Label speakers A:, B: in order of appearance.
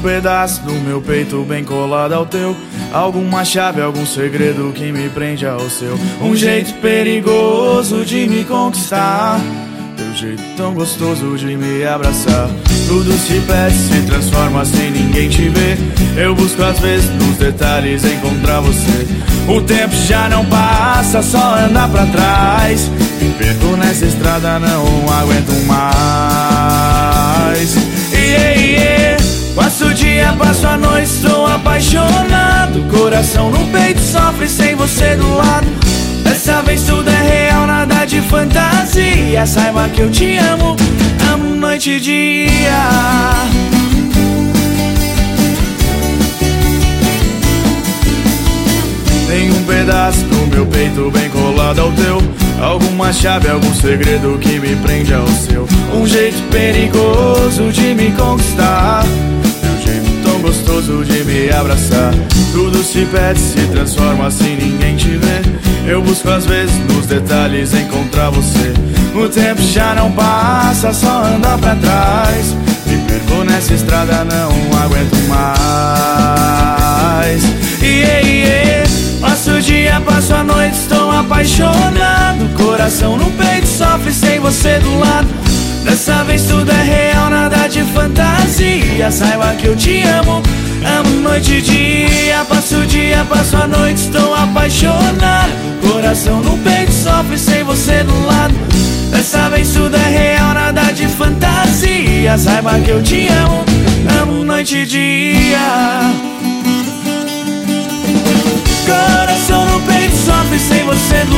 A: pedaço do meu peito bem colado ao teu. Alguma chave, algum segredo que me prende ao seu. Um jeito perigoso de me conquistar, teu jeito tão gostoso de me abraçar. Tudo se perde, se transforma sem ninguém te ver. Eu busco às vezes nos detalhes encontrar você. O tempo já não passa, só anda pra trás. Me perco nessa estrada, não aguento mais. Passo o dia, passo a noite, estou apaixonado. Coração no peito sofre sem você do lado. Dessa vez tudo é real, nada de fantasia. Saiba que eu te amo, amo noite e dia. Tem um pedaço do meu peito bem colado ao teu. Alguma chave, algum segredo que me prende ao seu. Um jeito perigoso de me conquistar, teu jeito tão gostoso de me abraçar. Tudo se perde, se transforma sem ninguém te ver. Eu busco às vezes nos detalhes encontrar você. O tempo já não passa, só anda pra trás. Me perco nessa estrada, não aguento mais. Passo o dia, passo a noite, estou apaixonado. Coração no peito sofre sem você do lado. Dessa vez tudo é real, nada de fantasia. Saiba que eu te amo, amo noite e dia. Passo o dia, passo a noite, estou apaixonado. Coração no peito sofre sem você do lado. Dessa vez tudo é real, nada de fantasia. Saiba que eu te amo, amo noite e dia. Coração no peito sofre sem você do